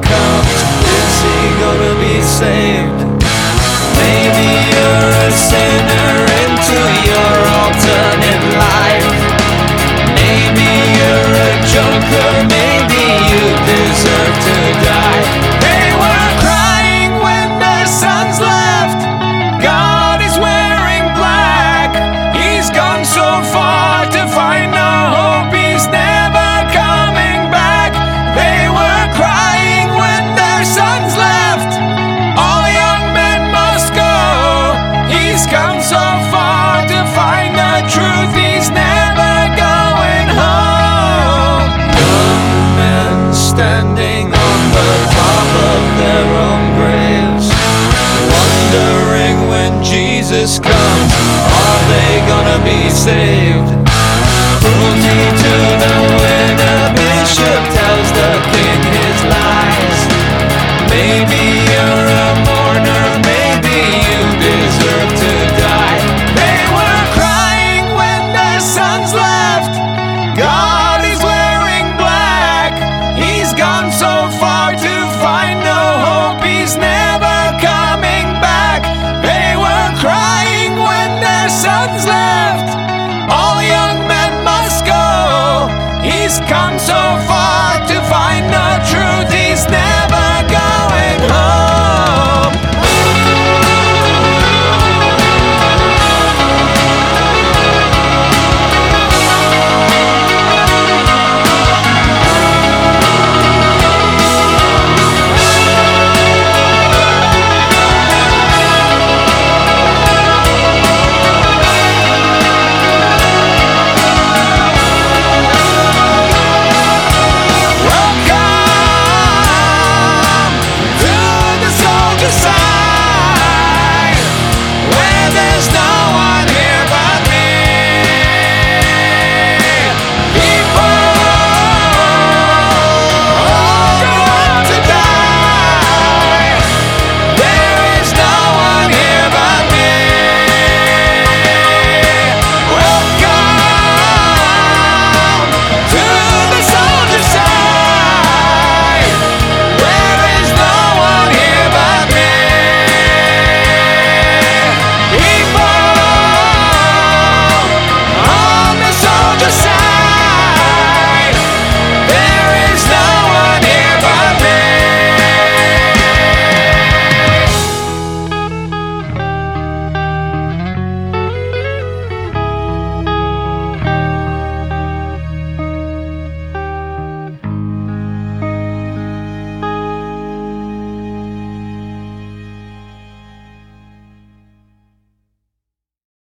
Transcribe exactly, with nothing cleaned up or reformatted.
comes, is he gonna be saved? Maybe you're a sinner into your alternate life. Maybe you're a joker, maybe you deserve to die. They were crying when their sons left. God is wearing black. He's gone so far to find no hope. He's never coming back. They were crying when their sons left. All young men must go. He's come so far to find the truth. He's never going home. Young men standing on the top of their own graves, wondering when Jesus comes, are they gonna be saved? Cruelty to the winner, bishop tells the king his lies. Maybe you're a mourner, maybe you deserve to die. They were crying when their sons left. God is wearing black. He's gone so far to find no hope. He's never coming back. They were crying when their sons left. All young men must go. He's come so far